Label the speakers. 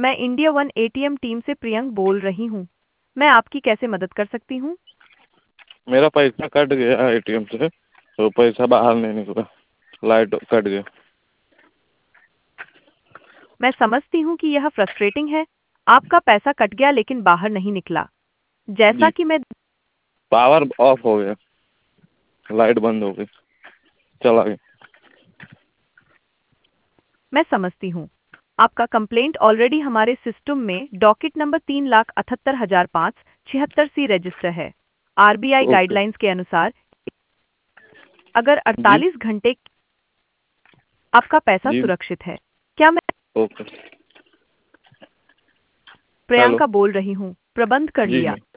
Speaker 1: मैं India one ATM team से प्रियंक बोल रही हूँ। मैं आपकी कैसे मदद कर सकती हूँ?
Speaker 2: मेरा पैसा कट गया एटीएम से, तो पैसा बाहर नहीं निकला, लाइट कट गया।
Speaker 1: मैं समझती हूँ कि यह फ्रस्ट्रेटिंग है। आपका पैसा कट गया लेकिन बाहर नहीं निकला। जैसा
Speaker 2: जी,
Speaker 1: कि
Speaker 2: पावर ऑफ हो गया, लाइट बंद हो गई, चला गया।
Speaker 1: मैं समझती हूँ। आपका कंप्लेंट ऑलरेडी हमारे सिस्टम में डॉकेट नंबर 3,78,576 सी रजिस्टर है। RBI
Speaker 2: okay.
Speaker 1: गाइडलाइंस के अनुसार अगर
Speaker 2: जी
Speaker 1: 48 घंटे आपका पैसा
Speaker 2: जी।
Speaker 1: सुरक्षित है। क्या मैं
Speaker 2: ओके। हेलो।
Speaker 1: प्रियंका बोल रही हूँ, प्रबंध कर
Speaker 2: जी
Speaker 1: लिया।
Speaker 2: मैं